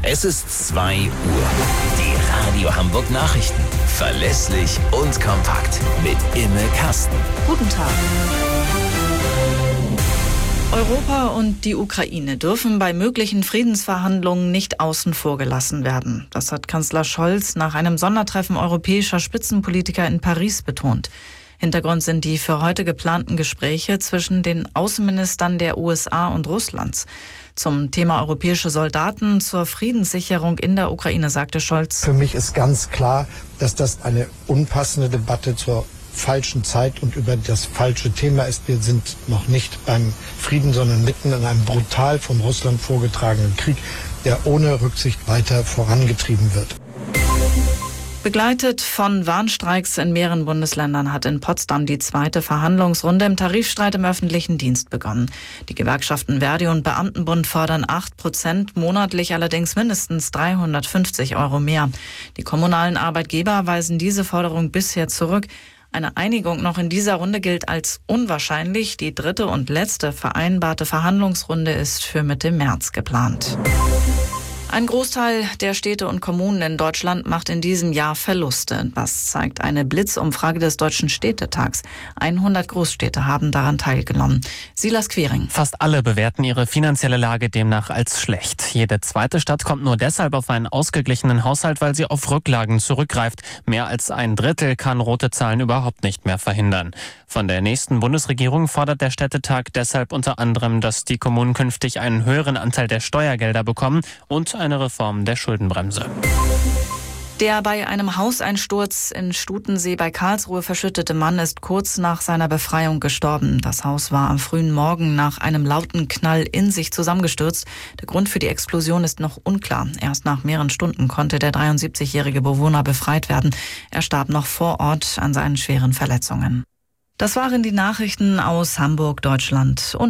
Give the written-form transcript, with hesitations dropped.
Es ist 2 Uhr. Die Radio Hamburg Nachrichten. Verlässlich und kompakt. Mit Imme Kasten. Guten Tag. Europa und die Ukraine dürfen bei möglichen Friedensverhandlungen nicht außen vor gelassen werden. Das hat Kanzler Scholz nach einem Sondertreffen europäischer Spitzenpolitiker in Paris betont. Hintergrund sind die für heute geplanten Gespräche zwischen den Außenministern der USA und Russlands. Zum Thema europäische Soldaten zur Friedenssicherung in der Ukraine sagte Scholz: Für mich ist ganz klar, dass das eine unpassende Debatte zur falschen Zeit und über das falsche Thema ist. Wir sind noch nicht beim Frieden, sondern mitten in einem brutal von Russland vorgetragenen Krieg, der ohne Rücksicht weiter vorangetrieben wird. Begleitet von Warnstreiks in mehreren Bundesländern hat in Potsdam die zweite Verhandlungsrunde im Tarifstreit im öffentlichen Dienst begonnen. Die Gewerkschaften Verdi und Beamtenbund fordern 8%, monatlich allerdings mindestens 350 € mehr. Die kommunalen Arbeitgeber weisen diese Forderung bisher zurück. Eine Einigung noch in dieser Runde gilt als unwahrscheinlich. Die dritte und letzte vereinbarte Verhandlungsrunde ist für Mitte März geplant. Ein Großteil der Städte und Kommunen in Deutschland macht in diesem Jahr Verluste. Das zeigt eine Blitzumfrage des Deutschen Städtetags. 100 Großstädte haben daran teilgenommen. Silas Quiring. Fast alle bewerten ihre finanzielle Lage demnach als schlecht. Jede zweite Stadt kommt nur deshalb auf einen ausgeglichenen Haushalt, weil sie auf Rücklagen zurückgreift. Mehr als ein Drittel kann rote Zahlen überhaupt nicht mehr verhindern. Von der nächsten Bundesregierung fordert der Städtetag deshalb unter anderem, dass die Kommunen künftig einen höheren Anteil der Steuergelder bekommen und eine Reform der Schuldenbremse. Der bei einem Hauseinsturz in Stutensee bei Karlsruhe verschüttete Mann ist kurz nach seiner Befreiung gestorben. Das Haus war am frühen Morgen nach einem lauten Knall in sich zusammengestürzt. Der Grund für die Explosion ist noch unklar. Erst nach mehreren Stunden konnte der 73-jährige Bewohner befreit werden. Er starb noch vor Ort an seinen schweren Verletzungen. Das waren die Nachrichten aus Hamburg, Deutschland und